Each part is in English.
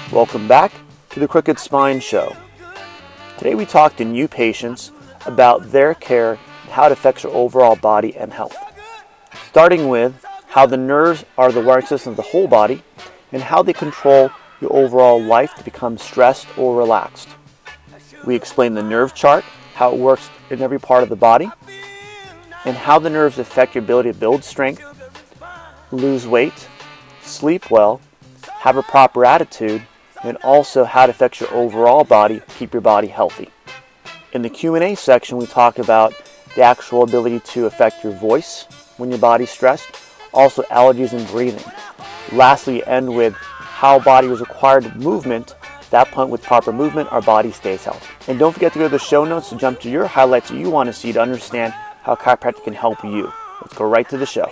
Welcome back to the Crooked Spine Show. Today we talk to new patients about their care and how it affects your overall body and health. Starting with how the nerves are the wiring system of the whole body and how they control your overall life to become stressed or relaxed. We explain the nerve chart, how it works in every part of the body, and how the nerves affect your ability to build strength, lose weight, sleep well, have a proper attitude, and also how it affects your overall body, keep your body healthy. In the Q&A section, we talk about the actual ability to affect your voice when your body's stressed, also allergies and breathing. Lastly, we end with how body was required movement. At that point, with proper movement, our body stays healthy. And don't forget to go to the show notes to jump to your highlights that you want to see to understand how chiropractic can help you. Let's go right to the show.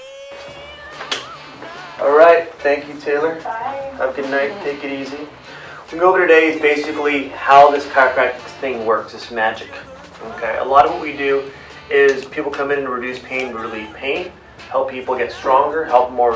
All right, thank you, Taylor. Bye. Have a good night. Take it easy. We go over today is basically how this chiropractic thing works. It's magic. Okay, a lot of what we do is people come in and reduce pain, relieve pain, help people get stronger, help them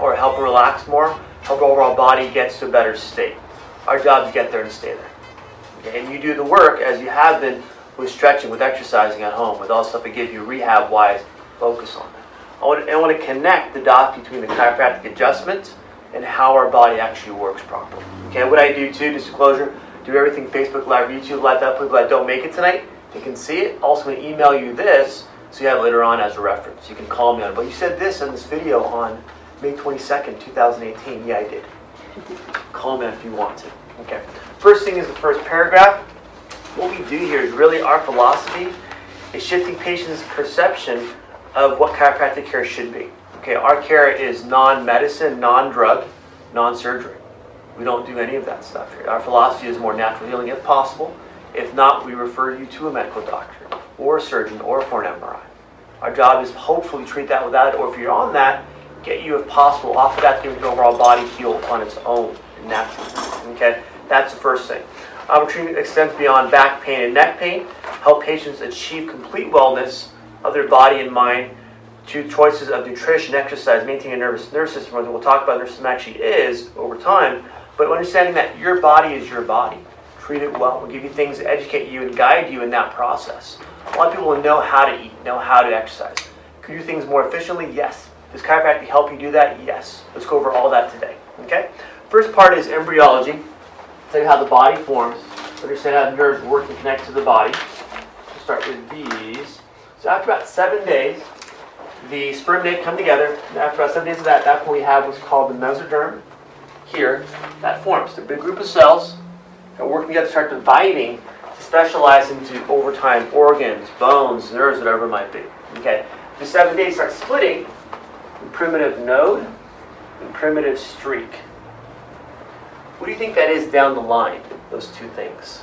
relax more, help the overall body gets to a better state. Our job is to get there and stay there. Okay? And you do the work as you have been with stretching, with exercising at home, with all the stuff we give you rehab-wise. Focus on that. I want to connect the dots between the chiropractic adjustment and how our body actually works properly. Okay, what I do too, disclosure, do everything Facebook Live, YouTube Live, that people that don't make it tonight, they can see it. Also, I'm going to email you this so you have it later on as a reference. You can call me on it. But you said this in this video on May 22nd, 2018. Yeah, I did. Call me if you want to. Okay. First thing is the first paragraph. What we do here is really our philosophy is shifting patients' perception of what chiropractic care should be. Okay, our care is non-medicine, non-drug, non-surgery. We don't do any of that stuff here. Our philosophy is more natural healing if possible. If not, we refer you to a medical doctor or a surgeon or for an MRI. Our job is hopefully treat that without it, or if you're on that, get you, if possible, off of that to get your overall body heal on its own naturally. Okay, that's the first thing. Our treatment extends beyond back pain and neck pain, help patients achieve complete wellness of their body and mind to choices of nutrition, exercise, maintaining a nervous system, what we'll talk about nervous system actually is over time, but understanding that your body is your body. Treat it well. We'll give you things to educate you and guide you in that process. A lot of people know how to eat, know how to exercise. Can you do things more efficiently? Yes. Does chiropractic help you do that? Yes. Let's go over all that today. Okay? First part is embryology. Tell you how the body forms. Understand how the nerves work and connect to the body. We'll start with these. So after about 7 days, the sperm and egg come together. And after about 7 days of that, that's when we have what's called the mesoderm. Here, that forms. They're a big group of cells that work together, start dividing to specialize into, over time, organs, bones, nerves, whatever it might be. Okay? The 7 days start splitting in primitive node and primitive streak. What do you think that is down the line, those two things?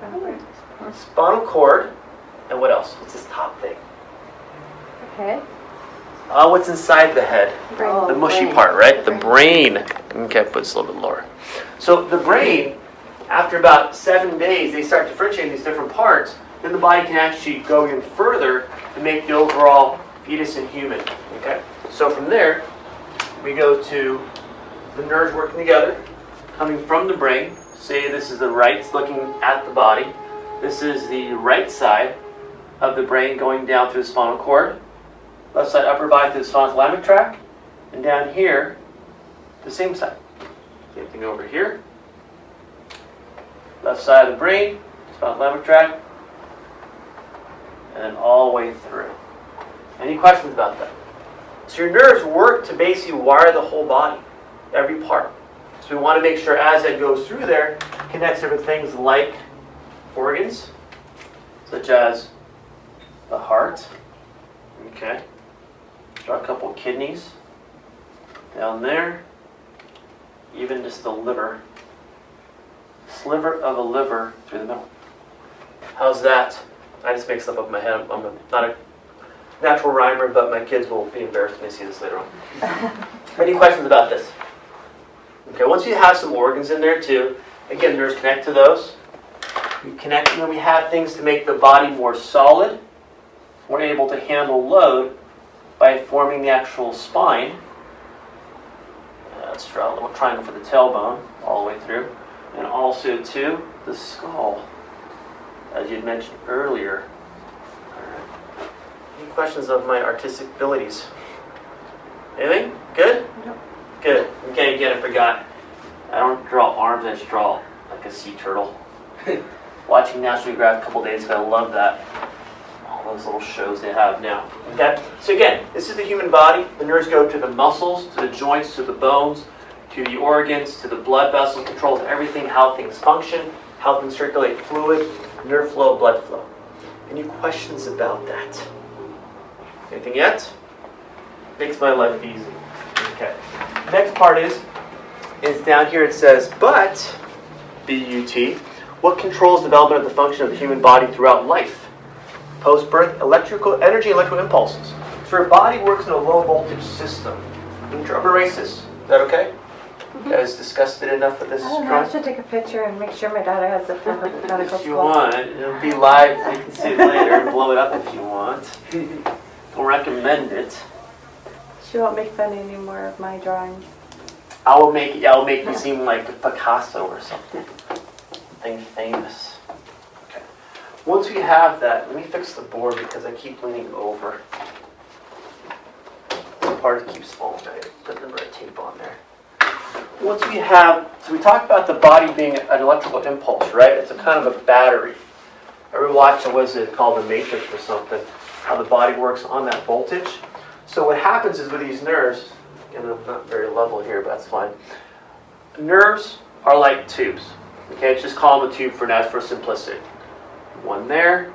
Spinal cord, and what else? What's this top thing? Okay. What's inside the head? Brain. The mushy part, right? The brain. Okay, put this a little bit lower. So the brain, after about 7 days, they start differentiating these different parts. Then the body can actually go even further to make the overall fetus and human. Okay? So from there, we go to the nerves working together, coming from the brain. Say this is the right, looking at the body. This is the right side of the brain going down through the spinal cord. Left side upper body through the spinothalamic tract. And down here, the same side. Same thing over here. Left side of the brain, spinothalamic tract, and then all the way through. Any questions about that? So your nerves work to basically wire the whole body, every part. So we want to make sure as it goes through there, connects different things like organs, such as the heart. Okay. Draw a couple kidneys down there. Even just the liver. Sliver of a liver through the middle. How's that? I just make stuff up in my head. I'm not a natural rhymer, but my kids will be embarrassed when they see this later on. Any questions about this? Okay, once you have some organs in there too, again, nerves connect to those. We connect, and then we have things to make the body more solid. We're able to handle load by forming the actual spine. Let's draw a little triangle for the tailbone all the way through. and also to the skull, as you'd mentioned earlier. Any questions of my artistic abilities? Anything? Good? No. Good. Okay, again, I forgot. I don't draw arms, I just draw like a sea turtle. Watching National Geographic a couple days ago, I love that. All those little shows they have now. Okay? So again, this is the human body. The nerves go to the muscles, to the joints, to the bones, to the organs, to the blood vessels, controls everything, how things function, how things circulate fluid, nerve flow, blood flow. Any questions about that? Anything yet? Makes my life easy. Okay. Next part is down here it says, but, B-U-T, what controls development of the function of the human body throughout life? Post-birth, electrical impulses. So our body works in a low voltage system. I'm going to erase this. Is that okay? You guys discussed it enough for this I don't know, drawing? I should take a picture and make sure my daughter has the medical If you school. want, it'll be live, so you can see it later and blow it up if you want. Don't recommend it. She won't make fun anymore of my drawings. I'll make you seem like Picasso or something. Something famous. Okay. Once we have that, let me fix the board because I keep leaning over. This part keeps falling. I put the red tape on there. Once we have, so we talked about the body being an electrical impulse, right? It's a kind of a battery. Ever watched, what is it called, The Matrix or something? How the body works on that voltage. So what happens is with these nerves, again, I'm not very level here, but that's fine. Nerves are like tubes. Okay, let's just call them a tube for now for simplicity. One there,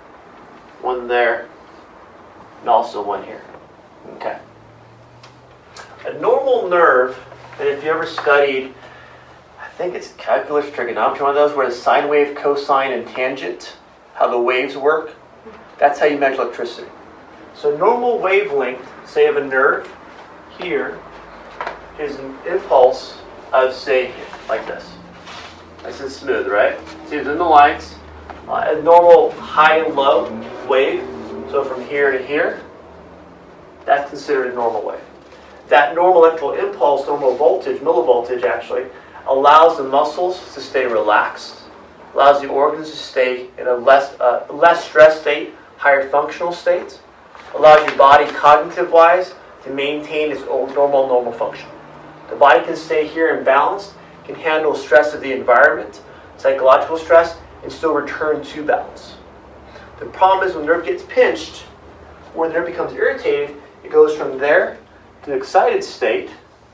and also one here. Okay. A normal nerve, and if you ever studied, I think it's calculus, trigonometry, one of those where the sine wave, cosine, and tangent, how the waves work, that's how you measure electricity. So normal wavelength, say of a nerve here, is an impulse of, say, like this. Nice and smooth, right? See, it's in the lines. A normal high and low wave, so from here to here, that's considered a normal wave. That normal electrical impulse, normal voltage, millivoltage actually, allows the muscles to stay relaxed, allows the organs to stay in a less stressed state, higher functional state, allows your body cognitive-wise to maintain its own normal function. The body can stay here in balance, can handle stress of the environment, psychological stress, and still return to balance. The problem is when the nerve gets pinched, or the nerve becomes irritated, it goes from there to an excited state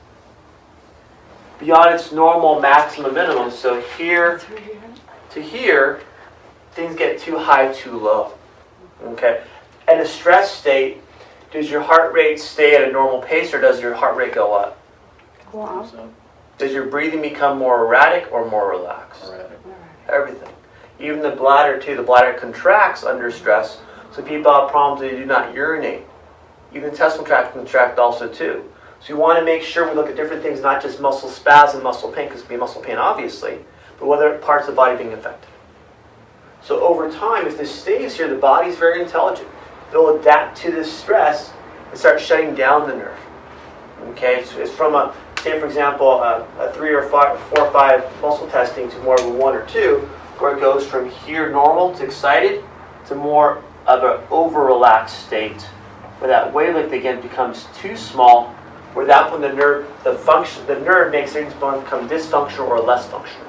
beyond its normal maximum minimum. So here to here, things get too high, too low. Okay? In a stress state, does your heart rate stay at a normal pace or does your heart rate go up? Wow. Does your breathing become more erratic or more relaxed? Erratic. Everything. Even the bladder too. The bladder contracts under stress. So people have problems they do not urinate. Even the intestinal tract can contract also too. So you want to make sure we look at different things, not just muscle spasm, muscle pain, because it can be muscle pain obviously, but what other parts of the body being affected. So over time, if this stays here, the body's very intelligent. It'll adapt to this stress and start shutting down the nerve. Okay, so it's from a, say for example, a 3 or 4 or 5 muscle testing to more of a 1 or 2, where it goes from here normal to excited to more of an over-relaxed state, where that wavelength again becomes too small, where that when the nerve makes things become dysfunctional or less functional.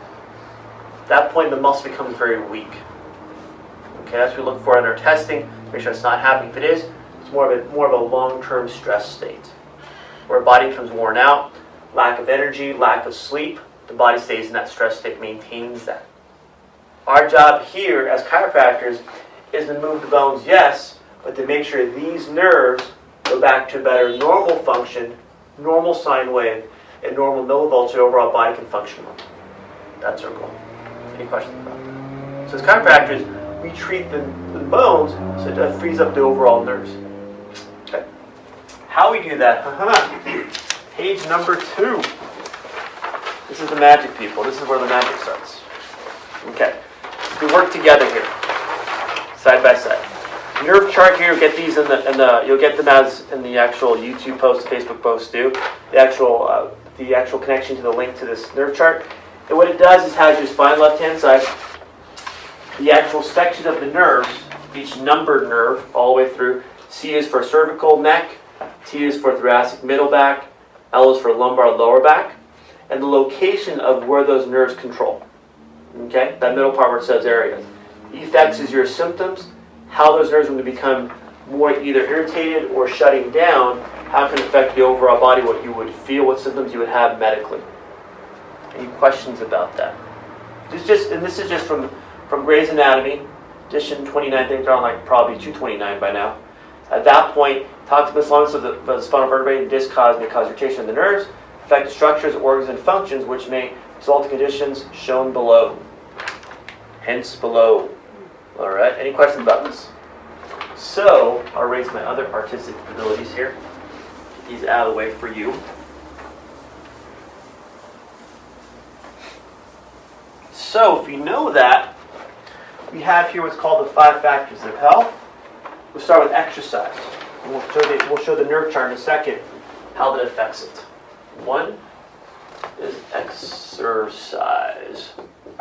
At that point, the muscle becomes very weak. Okay, that's what we look for in our testing. Make sure it's not happening. If it is, it's more of a long-term stress state, where the body becomes worn out, lack of energy, lack of sleep. The body stays in that stress state, maintains that. Our job here as chiropractors is to move the bones, yes, but to make sure these nerves go back to a better normal function, normal sine wave, and normal millivoltage overall body can function well. That's our goal. Any questions about that? So as chiropractors, we treat the bones so it frees up the overall nerves. Okay. How we do that? Page number 2. This is the magic, people. This is where the magic starts. Okay. We work together here, side by side. Nerve chart here. You'll get these you'll get them as in the actual YouTube post, Facebook post too. The actual connection to the link to this nerve chart. And what it does is has your spine left-hand side, the actual section of the nerves, each numbered nerve all the way through. C is for cervical neck, T is for thoracic middle back, L is for lumbar lower back, and the location of where those nerves control. Okay, that middle part where it says areas. Effects is your symptoms, how those nerves, when they become more either irritated or shutting down, how it can affect the overall body, what you would feel, what symptoms you would have medically. Any questions about that? And this is just from Gray's Anatomy, edition 29, I think they're on like probably 229 by now. At that point, talks about the spinal vertebrae and disc may cause irritation of the nerves, affect the structures, organs, and functions, which may result in conditions shown below. Hence below. All right, any questions about this? So, I'll raise my other artistic abilities here. Get these out of the way for you. So, if you know that, we have here what's called the 5 factors of health. We'll start with exercise. And we'll show the nerve chart in a second how that affects it. 1 is exercise.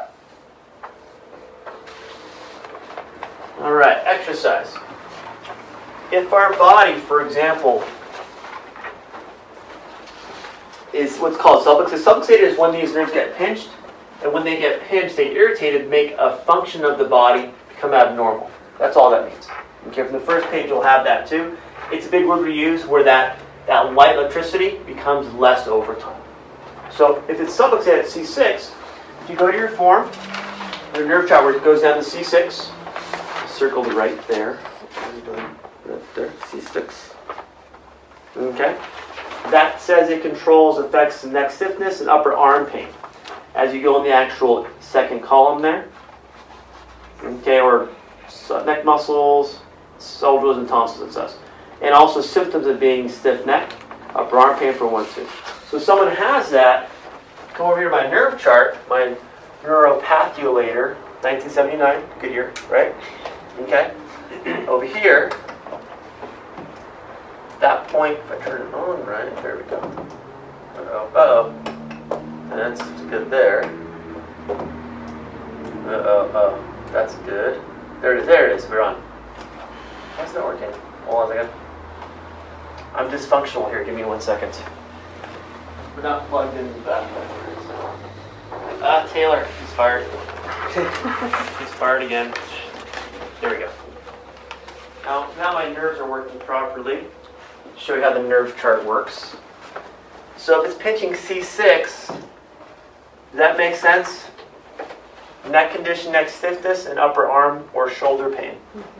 All right, exercise. If our body, for example, is what's called subluxated. Subluxated is when these nerves get pinched, and when they get pinched, they irritated, make a function of the body become abnormal. That's all that means. Okay, from the first page you'll have that too. It's a big word we use where that light electricity becomes less over time. So if it's subluxated at C6, if you go to your form, your nerve chart where it goes down to C6, circled right there. Right there, C6. Okay? That says it controls, affects the neck stiffness and upper arm pain. As you go in the actual second column there. Okay, or neck muscles, shoulders and tonsils, it says. And also symptoms of being stiff neck, upper arm pain for 1, 2. So if someone has that, come over here to my nerve chart, my neuropathulator, 1979, good year, right? Okay. Over here, that point, if I turn it on right, there we go. Uh-oh. That's good there. That's good. There it is, we're on. Why is it not working? Hold on a second. I'm dysfunctional here, give me 1 second. We're not plugged in the back. Taylor, he's fired. He's fired again. There we go. Now my nerves are working properly. Show you how the nerve chart works. So if it's pinching C6, does that make sense? Neck condition, neck stiffness, and upper arm or shoulder pain.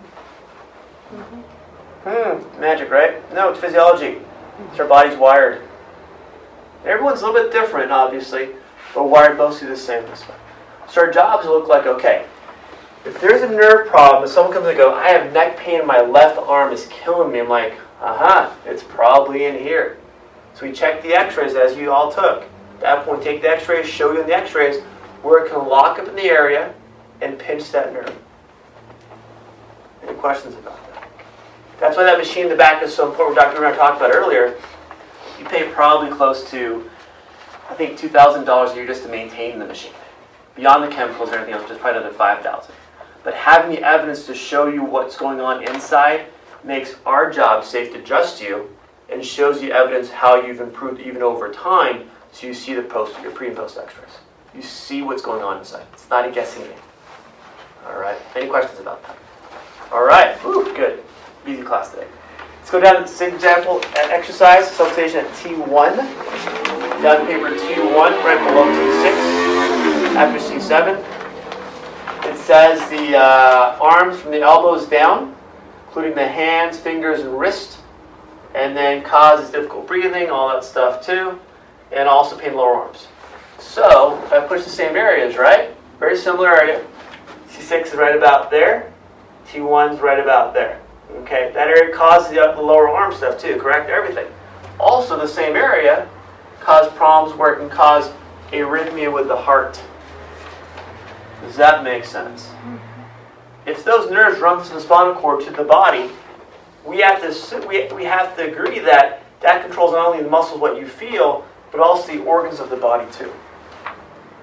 Magic, right? No, it's physiology. It's our body's wired. Everyone's a little bit different, obviously, but wired mostly the same this way. So our jobs look like, okay, if there's a nerve problem, if someone comes and goes, I have neck pain in my left arm, is killing me, I'm like, it's probably in here. So we check the x-rays as you all took. At that point, take the x-rays, show you in the x-rays where it can lock up in the area and pinch that nerve. Any questions about that? That's why that machine in the back is so important. Dr. Runa talked about earlier. You pay probably close to, I think, $2,000 a year just to maintain the machine. Beyond the chemicals and everything else, just probably another $5,000. But having the evidence to show you what's going on inside makes our job safe to trust you and shows you evidence how you've improved even over time, so you see your pre and post x-rays. You see what's going on inside. It's not a guessing game. All right. Any questions about that? All right. Woo, good. Easy class today. Let's go down to the same example at exercise, subluxation at T1. Down to paper T1, right below T6, after C7. It says the arms from the elbows down, including the hands, fingers, and wrist, and then causes difficult breathing, all that stuff too, and also pain in lower arms. So, if I push the same areas, right? Very similar area. C6 is right about there. T1 is right about there. Okay, that area causes the lower arm stuff too, correct? Everything. Also, the same area cause problems where it can cause arrhythmia with the heart. Does that make sense? If those nerves run from the spinal cord to the body, we have to agree that that controls not only the muscles, what you feel, but also the organs of the body too.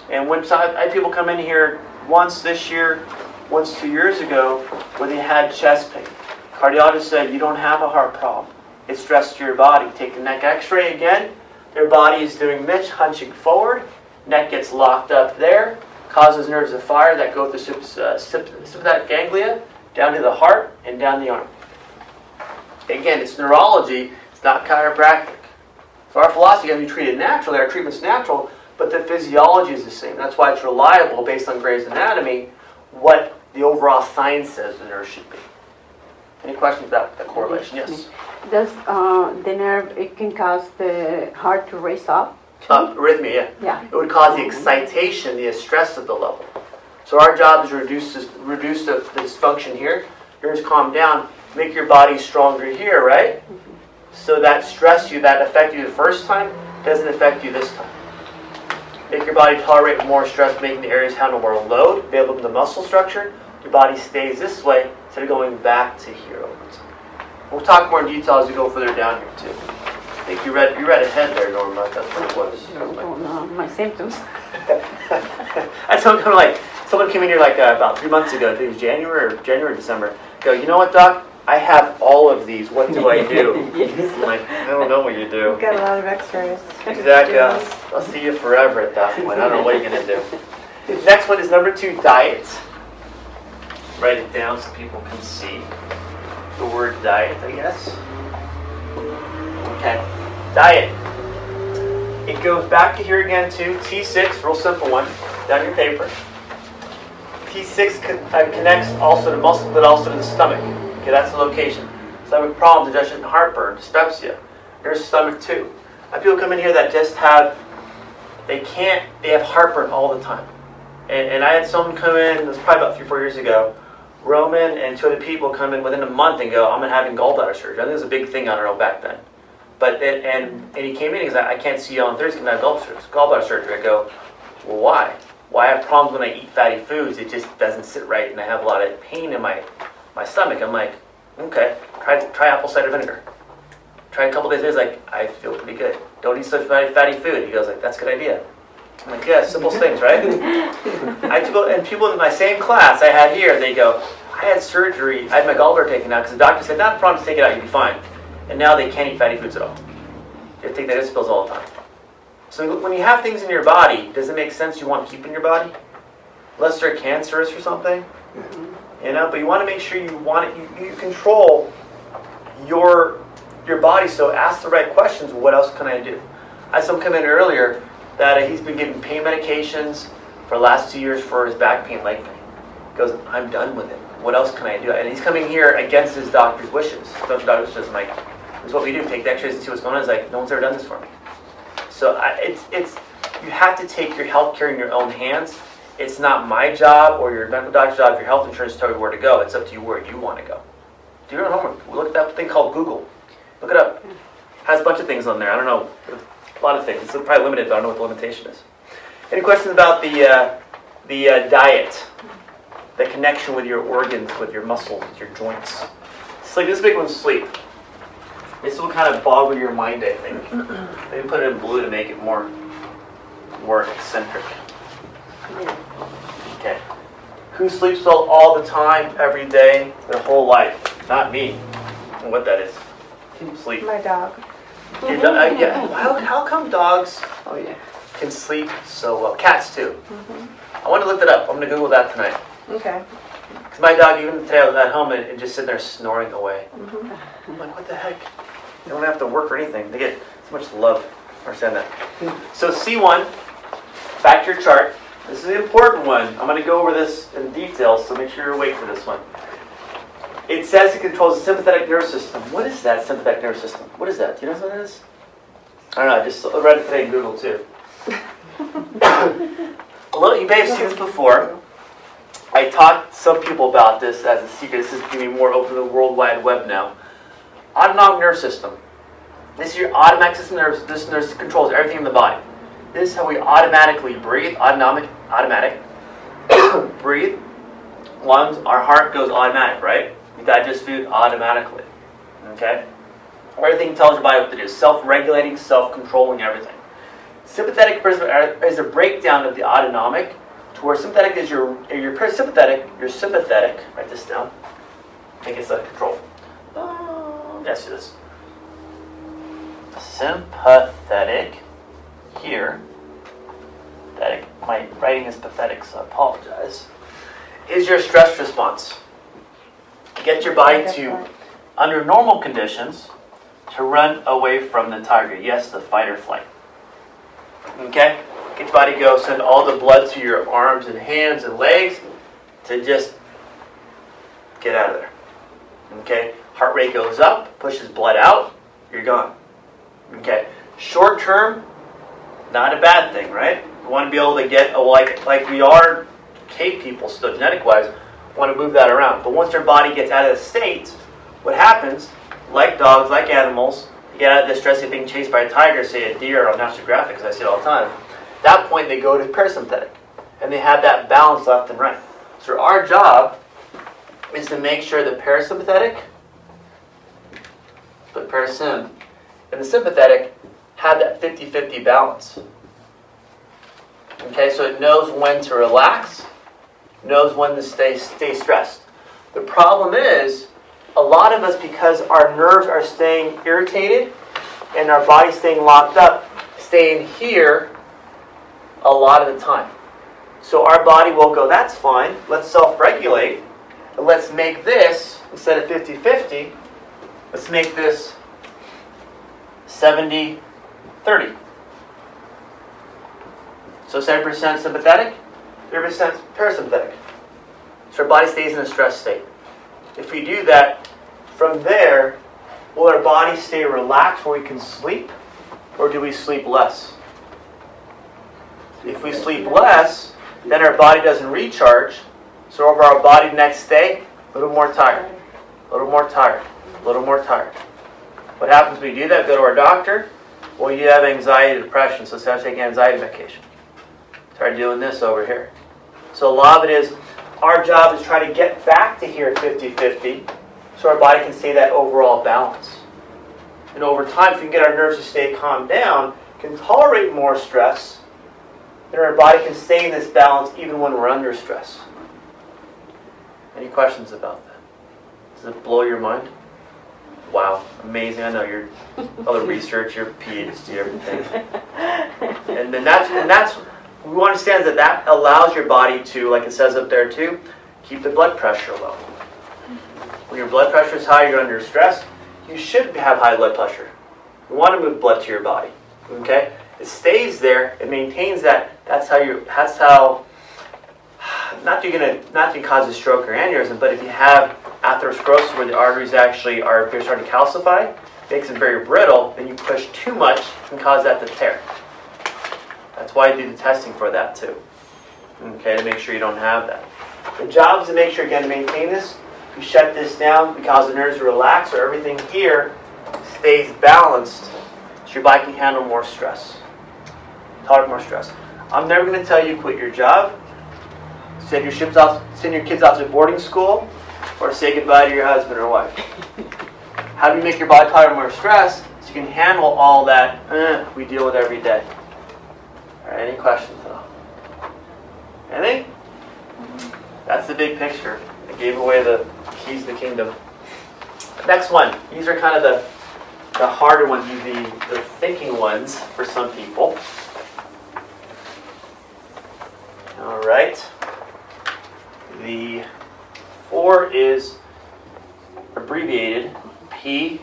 And when I had people come in here once this year, once 2 years ago, where they had chest pain. Cardiologist said, you don't have a heart problem. It's stress to your body. Take the neck x-ray again. Their body is doing this, hunching forward. Neck gets locked up there, causes nerves of fire that go through sympathetic ganglia, down to the heart, and down the arm. Again, it's neurology, it's not chiropractic. So our philosophy is we treat it naturally, our treatment's natural, but the physiology is the same. That's why it's reliable, based on Gray's Anatomy, what the overall science says the nerve should be. Any questions about the correlation? Yes? Does the nerve, it can cause the heart to race up? Arrhythmia, yeah. Yeah. It would cause the excitation, the stress of the level. So our job is to reduce the dysfunction here. Yours calm down, make your body stronger here, right? So that stress you, that affect you the first time, doesn't affect you this time. Make your body tolerate more stress, making the areas handle more load, build the muscle structure. Your body stays this way instead of going back to here over time. We'll talk more in detail as we go further down here too. I think you read ahead there, Norma. That's what it was. Oh, no, my symptoms. That's what I'm like. Someone came in here like about 3 months ago. I think it was January or December. Go, you know what, Doc? I have all of these. What do I do? I'm like, I don't know what you do. We've got a lot of x-rays. Exactly. I'll see you forever at that point. I don't know what you're going to do. Next one is number 2, diet. Write it down so people can see the word diet, I guess. Okay. Diet. It goes back to here again too. T6, real simple one, down your paper. T6 connects also to muscle, but also to the stomach. Okay, that's the location. Stomach problems, digestion, heartburn, dyspepsia. There's stomach too. I have people come in here that just have, they have heartburn all the time. And I had someone come in, it was probably about 3-4 years ago, Roman and 2 other people come in within a month and go, I'm having gallbladder surgery. I think it was a big thing, I don't know, back then. But and he came in and he said, I can't see you on Thursday because I have gallbladder surgery. I go, well, why? Well, I have problems when I eat fatty foods. It just doesn't sit right, and I have a lot of pain in my stomach. I'm like, okay, try apple cider vinegar. Try a couple days later, he's like, I feel pretty good. Don't eat such fatty food. He goes like, that's a good idea. I'm like, yeah, simple things, right? And people in my same class I had here, they go, I had surgery, I had my gallbladder taken out because the doctor said, not a problem, just take it out, you'll be fine. And now they can't eat fatty foods at all. They take digestive pills all the time. So when you have things in your body, does it make sense you want to keep in your body? Unless they're cancerous or something. You know, but you want to make sure you control your body, so ask the right questions. What else can I do? I had someone come in earlier that he's been getting pain medications for the last 2 years for his back pain, leg pain. He goes, I'm done with it. What else can I do? And he's coming here against his doctor's wishes. The doctor's just like, this is what we do. Take the x-rays and see what's going on. He's like, no one's ever done this for me. So it's you have to take your health care in your own hands. It's not my job or your medical doctor's job, your health insurance to tell you where to go. It's up to you where you want to go. Do your own homework. Look at that thing called Google. Look it up. It has a bunch of things on there. I don't know. A lot of things. It's probably limited, but I don't know what the limitation is. Any questions about the diet? The connection with your organs, with your muscles, with your joints. Sleep. This big one's sleep. This will kind of boggle your mind, I think. Maybe put it in blue to make it more eccentric. Okay. Who sleeps well all the time, every day, their whole life? Not me. I don't know what that is. Sleep. My dog. Your dog, yeah. How come dogs can sleep so well? Cats too. I want to look that up. I'm going to Google that tonight. Okay. Because my dog, even today, I was at home and just sitting there snoring away. I'm like, what the heck? They don't have to work or anything. They get so much love. I understand that. So C1, back to your chart. This is an important one. I'm going to go over this in detail, so make sure you're awake for this one. It says it controls the sympathetic nervous system. What is that sympathetic nervous system? What is that? Do you know what that is? I don't know. I just read it today in Google too. You may have seen this before. I taught some people about this as a secret. This is going to be more open to the World Wide Web now. Autonomic nervous system. This is your automatic system. This nerve system controls everything in the body. This is how we automatically breathe. Automatic. Breathe. Lungs. Our heart goes automatic, right? We digest food automatically. Okay? Everything tells your body what to do. Self-regulating, self-controlling everything. Sympathetic is a breakdown of the autonomic, to where sympathetic is your parasympathetic, your sympathetic. Write this down. I think it's under control. Yes, it is. Sympathetic here. Pathetic. My writing is pathetic, so I apologize. Is your stress response. Get your body to, under normal conditions, to run away from the tiger. Yes, the fight or flight. Okay? Get your body to go, send all the blood to your arms and hands and legs to just get out of there. Okay? Heart rate goes up, pushes blood out, you're gone. Okay? Short term, not a bad thing, right? We want to be able to get, like we are cave people still, genetic-wise, want to move that around. But once their body gets out of the state, what happens, like dogs, like animals, you get out of distress of being chased by a tiger, say a deer on National Geographic, because I see it all the time. At that point, they go to parasympathetic, and they have that balance left and right. So our job is to make sure the parasympathetic, but parasym, and the sympathetic have that 50-50 balance. Okay, so it knows when to relax, knows when to stay stressed. The problem is, a lot of us, because our nerves are staying irritated and our body's staying locked up, stay in here a lot of the time. So our body will go, that's fine, let's self-regulate, and let's make this, instead of 50-50, let's make this 70-30. So 70% sympathetic, 30% parasympathetic. So our body stays in a stress state. If we do that, from there, will our body stay relaxed where we can sleep, or do we sleep less? If we sleep less, then our body doesn't recharge, so over our body next day, a little more tired, a little more tired, a little more tired. What happens when we do that? Go to our doctor. Well, you have anxiety, depression, so start taking anxiety medication. Start doing this over here. So a lot of it is, our job is try to get back to here 50-50, so our body can stay that overall balance. And over time, if we can get our nerves to stay calmed down, can tolerate more stress, then our body can stay in this balance even when we're under stress. Any questions about that? Does it blow your mind? Wow, amazing. I know you're all the research, your PhD, everything. And that's we want to understand that allows your body to, like it says up there too, keep the blood pressure low. When your blood pressure is high, you're under stress, you should have high blood pressure. You want to move blood to your body. Okay? It stays there, it maintains that. That's how not to cause a stroke or aneurysm, but if you have atherosclerosis where the arteries actually are starting to calcify, makes it very brittle, then you push too much, can cause that to tear. That's why I do the testing for that too. Okay, to make sure you don't have that. The job is to make sure, again, to maintain this. We shut this down, we cause the nerves to relax, so everything here stays balanced, so your body can handle more stress. Tolerate more stress. I'm never going to tell you quit your job, send your kids out to boarding school, or say goodbye to your husband or wife. How do you make your body tolerate more stress so you can handle all that we deal with every day? All right, any questions at all? Anything? That's the big picture. I gave away the keys to the kingdom. Next one. These are kind of the harder ones, the thinking ones for some people. All right. The 4 is abbreviated PMA.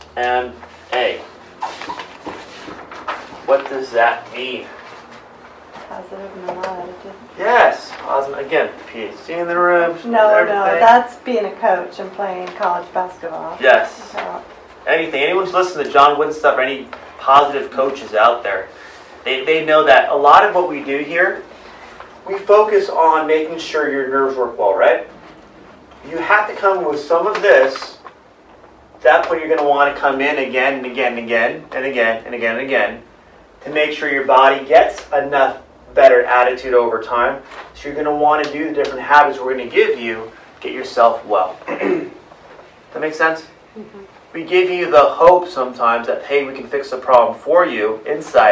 What does that mean? Positive mental attitude. Yes. Awesome. Again, PhD in the room. No, that's being a coach and playing college basketball. Yes. So. Anything. Anyone's listening to John Wooden stuff or any positive coaches out there, they know that a lot of what we do here, we focus on making sure your nerves work well, right? You have to come with some of this. At that point, you're going to want to come in again and again and again and again and again and again to make sure your body gets enough better attitude over time. So you're going to want to do the different habits we're going to give you to get yourself well. Does that make sense? Mm-hmm. We give you the hope sometimes that, hey, we can fix the problem for you inside,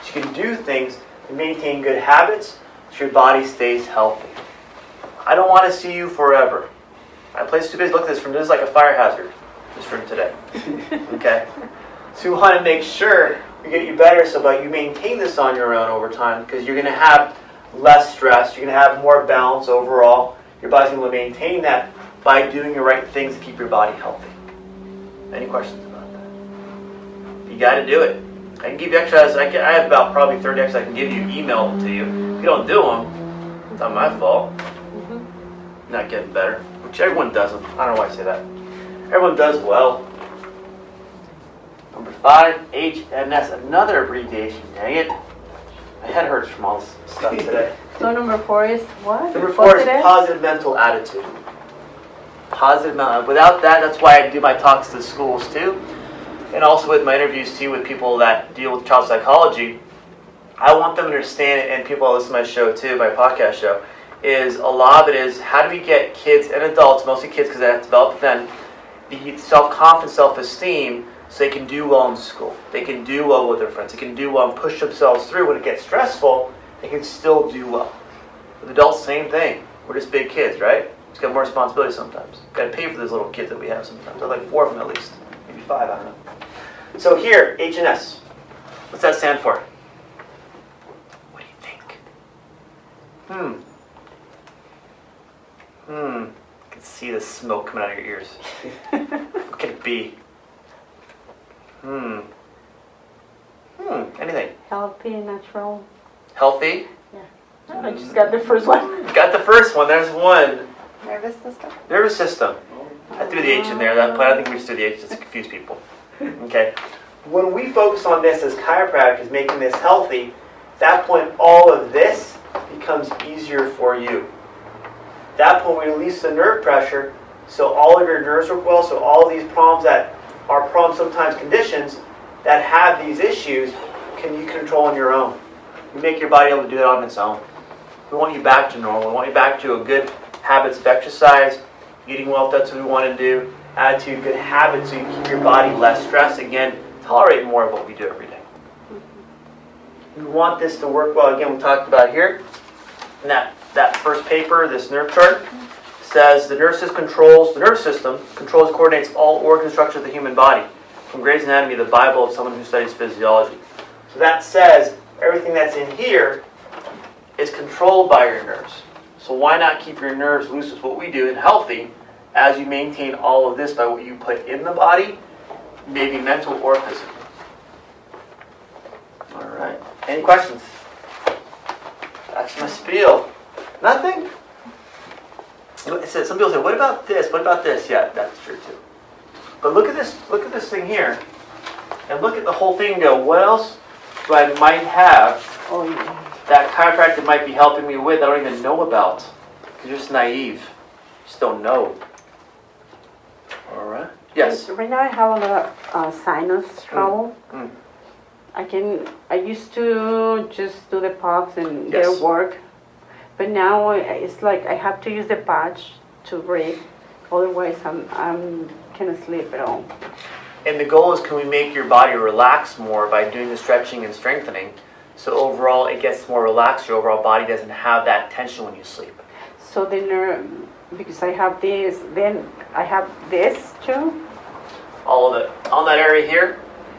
So you can do things to maintain good habits so your body stays healthy. I don't want to see you forever. My place is too busy. Look at this room. This is like a fire hazard, this room today. Okay? So we want to make sure we get you better so that you maintain this on your own over time, because you're going to have less stress. You're going to have more balance overall. Your body's going to maintain that by doing the right things to keep your body healthy. Any questions about that? You got to do it. I can give you exercises. I have about probably 30 exercises I can give you, email them to you. If you don't do them, it's not my fault. Not getting better, which everyone does them. I don't know why I say that. Everyone does well. Number 5, HNS, another abbreviation. Dang it. My head hurts from all this stuff today. So number 4 is what? Number 4 is positive mental attitude. Positive mental. Without that, that's why I do my talks to the schools too, and also with my interviews too with people that deal with child psychology. I want them to understand it, and people that listen to my show too, my podcast show, is a lot of it is how do we get kids and adults, mostly kids because that's developed then, the self-confidence, self-esteem, so they can do well in school. They can do well with their friends. They can do well and push themselves through. When it gets stressful, they can still do well. With adults, same thing. We're just big kids, right? Just got more responsibility sometimes. Got to pay for those little kids that we have sometimes. There's like 4 of them at least. Maybe 5, I don't know. So here, HNS. What's that stand for? What do you think? I can see the smoke coming out of your ears. What could it be? Anything? Healthy, natural. Healthy? Yeah. I just got the first one. Got the first one. There's one. Nervous system? Nervous system. I threw the H in there. That, but I think we just threw the H just to confuse people. Okay. When we focus on this as chiropractors, making this healthy, at that point, all of this becomes easier for you. At that point, we release the nerve pressure, so all of your nerves work well, so all of these problems that are problems, sometimes conditions, that have these issues, can you control on your own. You make your body able to do that on its own. We want you back to normal. We want you back to a good habits of exercise, eating well if that's what we want to do, attitude, good habits so you keep your body less stressed. Again, tolerate more of what we do every day. We want this to work well. Again, we talked about here. And that first paper, this nerve chart, says the nerve system controls, coordinates all organ structure of the human body. From Gray's Anatomy, the Bible of someone who studies physiology. So that says everything that's in here is controlled by your nerves. So why not keep your nerves loose is what we do and healthy as you maintain all of this by what you put in the body, maybe mental or physical. All right. Any questions? That's my spiel. Nothing? It says, some people say, what about this? What about this? Yeah, that's true too. But look at this thing here. And look at the whole thing and go, what else do I might have that chiropractor might be helping me with I don't even know about? Because you're just naive. You just don't know. All right. Yes? Right now I have a lot of sinus trouble. I used to just do the pops and get work. But now it's like I have to use the patch to breathe. Otherwise, I'm can't sleep at all. And the goal is, can we make your body relax more by doing the stretching and strengthening? So overall, it gets more relaxed. Your overall body doesn't have that tension when you sleep. So then, because I have this, then I have this too. All of it on that area here.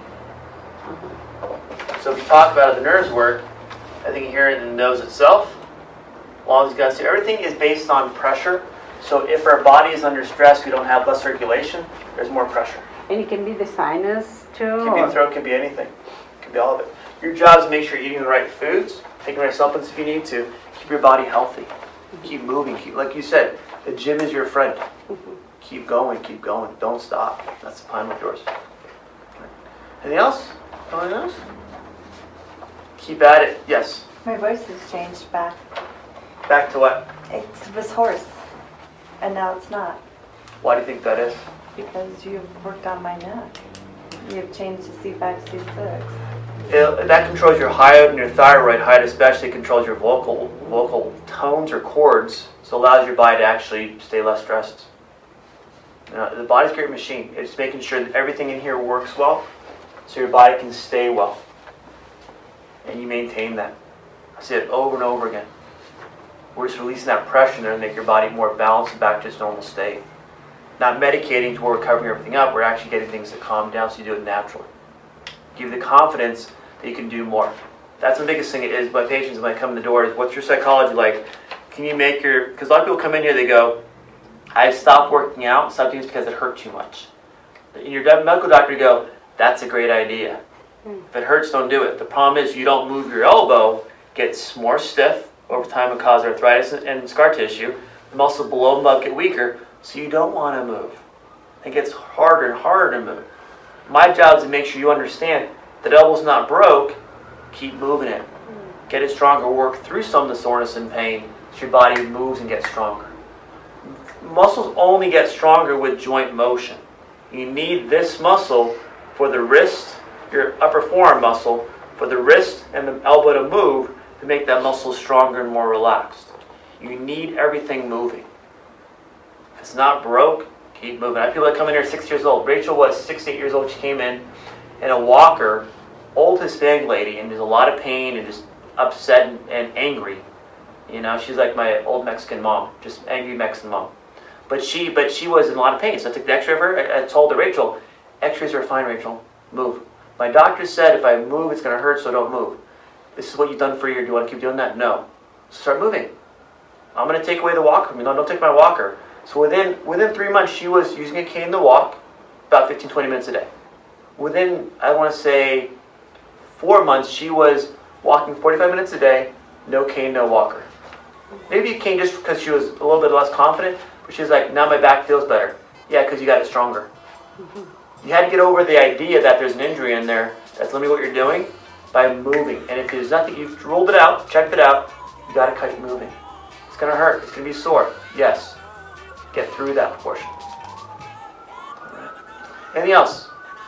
So if you talk about how the nerves work, I think here in the nose itself. Long as you guys see, everything is based on pressure. So if our body is under stress, we don't have less circulation, there's more pressure. And it can be the sinus too? It can be the throat, it can be anything. It can be all of it. Your job is to make sure you're eating the right foods, taking the right supplements if you need to, keep your body healthy. Keep moving, like you said, the gym is your friend. Keep going, don't stop. That's the plan with yours. Anything else? Anything else? Keep at it, yes. My voice has changed back. Back to what? It was hoarse, and now it's not. Why do you think that is? Because you've worked on my neck. You've changed to C5, C6. That controls your hyoid and your thyroid. Hyoid especially controls your vocal tones or chords, so it allows your body to actually stay less stressed. The body's a great machine. It's making sure that everything in here works well, so your body can stay well. and you maintain that. I say it over and over again. We're just releasing that pressure there to make your body more balanced and back to its normal state. Not medicating to where we're covering everything up, we're actually getting things to calm down so you do it naturally. Give you the confidence that you can do more. That's the biggest thing it is. My patients, when I come in the door, is what's your psychology like? Can you make your, because a lot of people come in here, they go, I stopped working out, stopped doing this because it hurt too much. And your medical doctor go, that's a great idea. If it hurts, don't do it. The problem is you don't move your elbow, gets more stiff over time and cause arthritis and scar tissue. The muscle below the above get weaker, so you don't want to move. It gets harder and harder to move. My job is to make sure you understand that elbow's not broke, keep moving it. Get it stronger, work through some of the soreness and pain so your body moves and gets stronger. Muscles only get stronger with joint motion. You need this muscle for the wrist, your upper forearm muscle, for the wrist and the elbow to move to make that muscle stronger and more relaxed. You need everything moving. If it's not broke, keep moving. I have people that come in here 6 years old. Rachel was 6, 8 years old. She came in a walker, old Hispanic lady, and there's a lot of pain and just upset and angry. You know, she's like my old Mexican mom, just angry Mexican mom. But she was in a lot of pain. So I took the x-ray of her. I told her, Rachel, x-rays are fine, Rachel. Move. My doctor said if I move, it's going to hurt, so don't move. This is what you've done for a year. Do you want to keep doing that? No. So start moving. I'm going to take away the walker from you. No, don't take my walker. So within 3 months, she was using a cane to walk about 15, 20 minutes a day. Within, I want to say, 4 months, she was walking 45 minutes a day, no cane, no walker. Maybe a cane just because she was a little bit less confident, but she was like, now my back feels better. Yeah, because you got it stronger. You had to get over the idea that there's an injury in there that's limiting what you're doing by moving. And if there's nothing, you've ruled it out, checked it out, you got to keep moving. It's going to hurt. It's going to be sore. Yes. Get through that portion. All right. Anything else?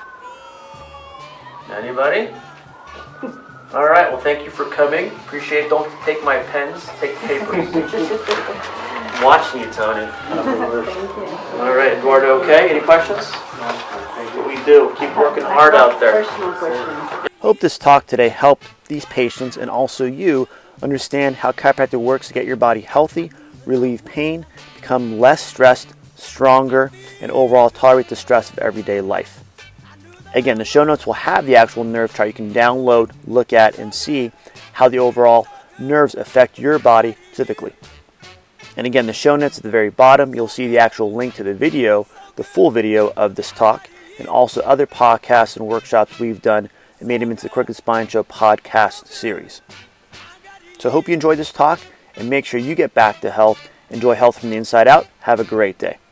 Anybody? All right. Well, thank you for coming. Appreciate it. Don't take my pens. Take papers. I'm watching you, Tony. Thank you. All right, Eduardo. Okay. Any questions? That's what we do. Keep working hard out there. Personal question. Hope this talk today helped these patients and also you understand how chiropractic works to get your body healthy, relieve pain, become less stressed, stronger, and overall tolerate the stress of everyday life. Again, the show notes will have the actual nerve chart you can download, look at, and see how the overall nerves affect your body specifically. And again, the show notes at the very bottom, you'll see the actual link to the video, the full video of this talk, and also other podcasts and workshops we've done and made them into the Crooked Spine Show podcast series. So I hope you enjoyed this talk, and make sure you get back to health. Enjoy health from the inside out. Have a great day.